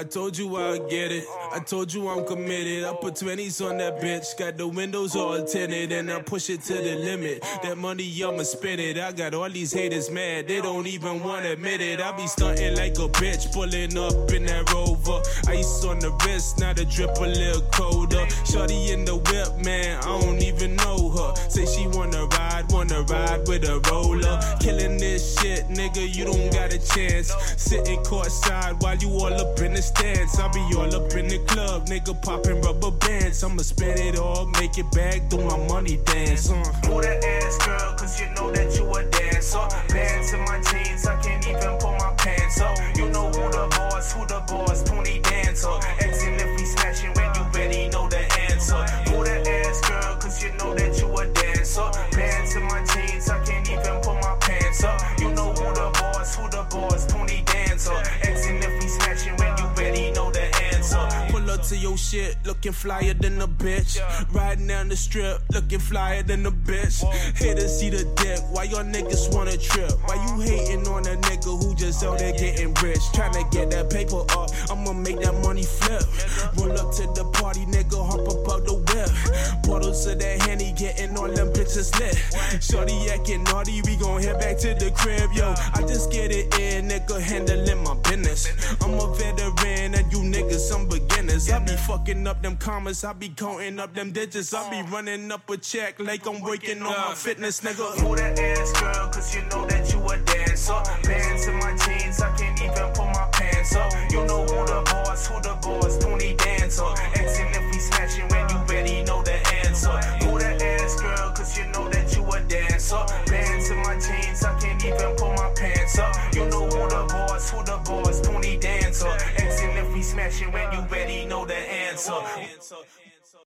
I told you I'd get it. I told you I'm committed. I put 20s on that bitch. Got the windows all tinted and I push it to the limit. That money, I'ma spend it. I got all these haters mad. They don't even wanna admit it. I be stunting like a bitch, pulling up in that Rover. Ice on the wrist, now the drip a little colder. Shorty in the whip, man, I don't even know her. Say she wanna ride with a roller. Killing this shit, nigga, you don't got a chance. Sitting courtside while you all up in the stands. I be all up in the club, nigga, popping rubber bands. I'ma spend it all, make it back, do my money dance. Move that ass, girl, cause you know that you a dancer. Bands in my jeans, I can't even pull my pants up. You know who the boss, Tony Dancer. Asking if we smashing when you ready know the answer. Move that ass, girl, cause you know that you a dancer. Bands in my jeans, I can't even pull my pants up. You know who the boss, Tony Dancer. Asking if we smashing when you ready know the answer. Pull up to your shit, looking flyer than a bitch. Riding down the strip, looking flyer than a bitch. Here to see the dick, why y'all niggas wanna trip? Why you hating on a nigga who just out there getting rich? Tryna get that paper up, I'ma make that money flip. Roll up to the party, nigga, hop up out the whip. Bottles of that Henny, getting all them bitches lit. Shorty acting naughty, we gon' head back to the crib, yo. I just get it in, nigga, handling my business. I'm a veteran and you niggas some beginners. I be fucking up them commas, I be counting up them digits. I be running up a check like I'm working on my fitness, nigga. Move that ass, girl, cause you know that you a dancer. Bands in my jeans, I can't even pull my pants up. You know who the boss, Tony Dancer. Asking if we smashing when you ready know the answer. Move that ass, girl, cause you know that you a dancer. Bands in my jeans, I can't even pull my pants up. You know who the boss, Tony Dancer. Asking if we smashing when you ready know the answer.